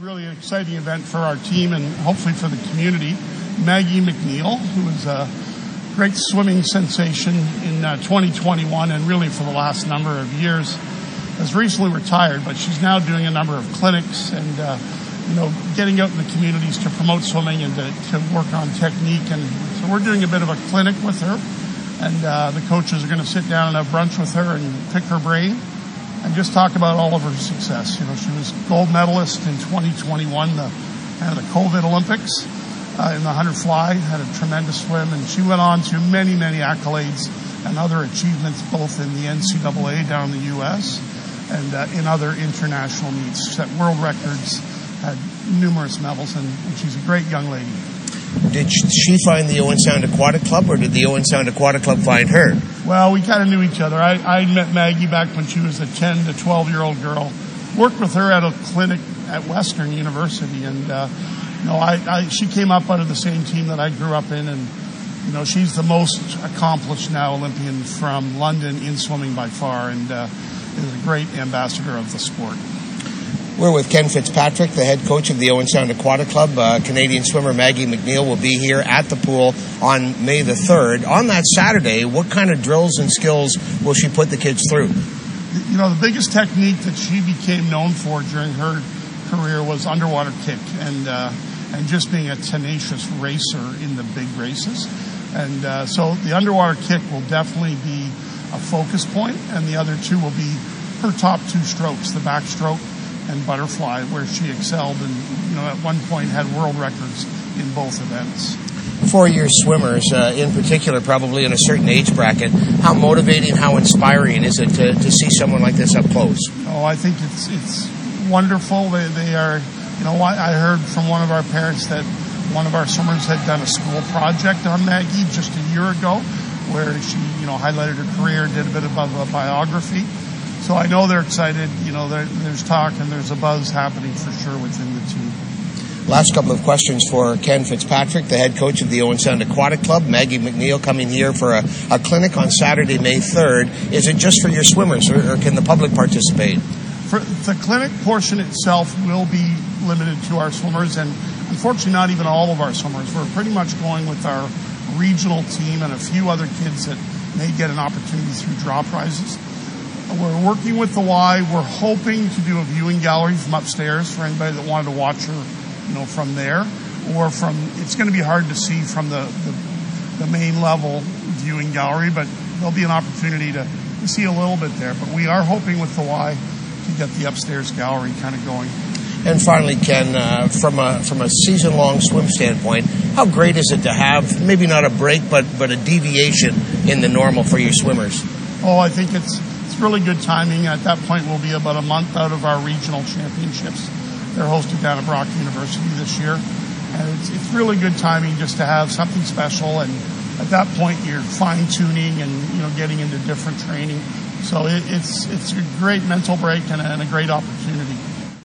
really exciting event for our team and hopefully for the community. Maggie McNeil, who is a great swimming sensation in 2021 and really for the last number of years, has recently retired, but she's now doing a number of clinics and getting out in the communities to promote swimming and to work on technique. And so we're doing a bit of a clinic with her, and the coaches are going to sit down and have brunch with her and pick her brain and just talk about all of her success. She was gold medalist in 2021, the COVID Olympics in the 100 fly, had a tremendous swim, and she went on to many, many accolades and other achievements, both in the NCAA down in the U.S. and in other international meets, set world records, had numerous medals, and she's a great young lady. Did she find the Owen Sound Aquatic Club, or did the Owen Sound Aquatic Club find her? Well, we kind of knew each other. I met Maggie back when she was a 10 to 12-year-old girl. Worked with her at a clinic at Western University, and she came up out of the same team that I grew up in, and she's the most accomplished now Olympian from London in swimming by far, and is a great ambassador of the sport. We're with Ken Fitzpatrick, the head coach of the Owen Sound Aquatic Club. Canadian swimmer Maggie McNeil will be here at the pool on May the 3rd. On that Saturday, what kind of drills and skills will she put the kids through? The biggest technique that she became known for during her career was underwater kick and just being a tenacious racer in the big races. And so the underwater kick will definitely be a focus point, and the other two will be her top two strokes, the backstroke and butterfly, where she excelled and at one point had world records in both events. For your swimmers, in particular, probably in a certain age bracket, how motivating, how inspiring is it to see someone like this up close? Oh, I think it's wonderful. They are, I heard from one of our parents that one of our swimmers had done a school project on Maggie just a year ago, where she, highlighted her career, did a bit of a biography. So I know they're excited. There's talk and there's a buzz happening for sure within the team. Last couple of questions for Ken Fitzpatrick, the head coach of the Owen Sound Aquatic Club. Maggie McNeil coming here for a clinic on Saturday, May 3rd. Is it just for your swimmers, or can the public participate? For the clinic portion itself will be limited to our swimmers, and unfortunately not even all of our swimmers. We're pretty much going with our regional team and a few other kids that may get an opportunity through draw prizes. We're working with the Y. We're hoping to do a viewing gallery from upstairs for anybody that wanted to watch her, from there, or it's going to be hard to see from the main level viewing gallery, but there'll be an opportunity to see a little bit there. But we are hoping with the Y to get the upstairs gallery kind of going. And finally, Ken, from a season-long swim standpoint, how great is it to have maybe not a break, but a deviation in the normal for your swimmers? Oh, I think it's really good timing. At that point, we'll be about a month out of our regional championships. They're hosted down at Brock University this year, and it's really good timing just to have something special. And at that point, you're fine-tuning and getting into different training. So it's a great mental break and a great opportunity.